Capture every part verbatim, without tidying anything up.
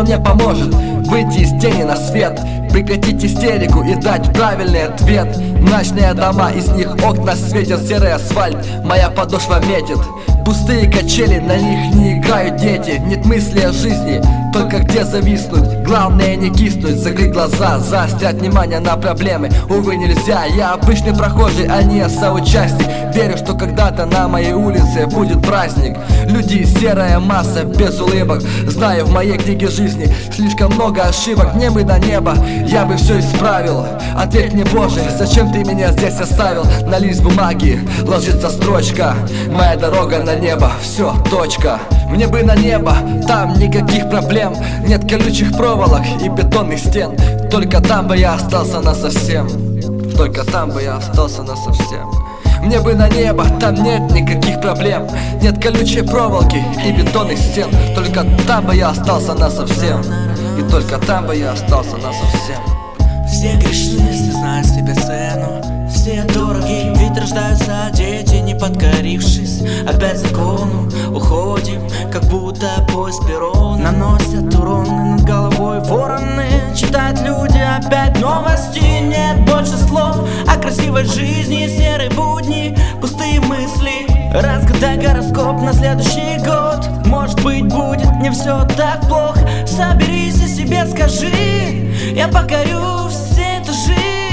мне поможет выйти из тени на свет, прекратить истерику и дать правильный ответ. Ночные дома, из них окна светят серый асфальт, моя подошва метит. Пустые качели, на них не играют дети. Нет мысли о жизни, только где зависнуть. Главное не киснуть, закрыть глаза, заострять внимание на проблемы. Увы, нельзя, я обычный прохожий, а не соучастник. Верю, что когда-то на моей улице будет праздник. Люди, серая масса, без улыбок. Знаю, в моей книге жизни слишком много ошибок. Мне бы до неба, я бы все исправил. Ответь мне, Боже, зачем ты меня здесь оставил? На лист бумаги ложится строчка: моя дорога на небо, все, точка. Мне бы на небо, там никаких проблем. Нет колючих проволок и бетонных стен. Только там бы я остался насовсем. Только там бы я остался насовсем. Мне бы на небо, там нет никаких проблем. Нет колючей проволоки и бетонных стен. Только там бы я остался насовсем. И только там бы я остался насовсем. Все грешны, все знают себе цену. Все дороги, ведь рождаются дети, не подкорившись опять закону. Уходим, как будто поезд перрон. Наносят уроны над головой вороны. Читают люди опять новости. Нет больше слов о красивой жизни. Серые будни, пустые мысли. Разгадай гороскоп на следующий год. Может быть, будет не все так плохо. Соберись и себе скажи: я покорю все этажи,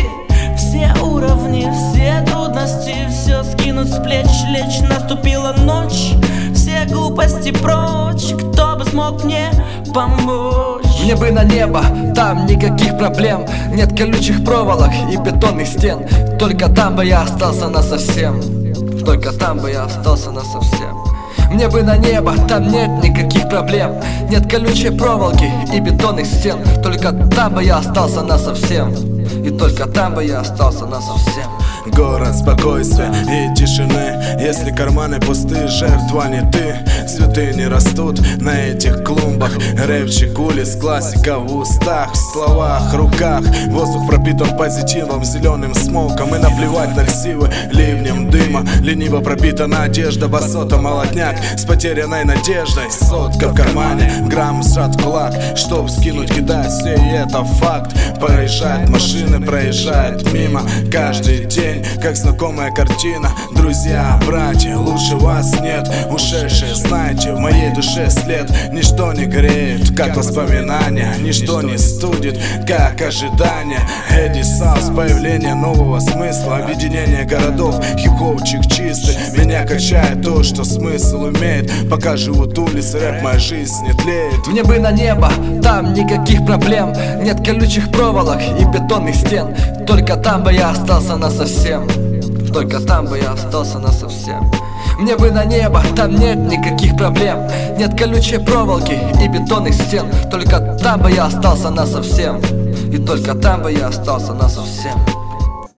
все уровни, все трудности, все скинуть с плеч, лечь. Наступила ночь, все глупости прочь. Кто бы смог мне помочь? Мне бы на небо, там никаких проблем. Нет колючих проволок и бетонных стен. Только там бы я остался насовсем. Только там бы я остался насовсем. Мне бы на небо, там нет никаких проблем. Нет колючей проволоки и бетонных стен. Только там бы я остался насовсем. И только там бы я остался насовсем. Город спокойствия и тишины. Если карманы пусты, жертва не ты. Цветы не растут на этих клумбах. Рэпчик улиц, классика в устах, в словах, руках. Воздух пропитан позитивом, зеленым смоком. И наплевать на льсивы ливнем дыма. Лениво пропитана одежда, басота молодняк с потерянной надеждой. Сотка в кармане, грамм сжат в кулак. Чтоб скинуть, кидать все, и это факт. Проезжают машины, проезжают мимо каждый день, как знакомая картина. Друзья, братья, лучше вас нет. Ушедшие, знаете, в моей душе след. Ничто не греет, как воспоминания. Ничто не студит, как ожидание. Эдди Саус, появление нового смысла. Объединение городов, хип-хопчик чистый. Меня качает то, что смысл имеет. Пока живут улицы, рэп, моя жизнь не тлеет. Мне бы на небо, там никаких проблем. Нет колючих проволок и бетонных стен. Только там бы я остался насовсем. Только там бы я остался насовсем. Мне бы на небо, там нет никаких проблем. Нет колючей проволоки и бетонных стен. Только там бы я остался насовсем. И только там бы я остался насовсем.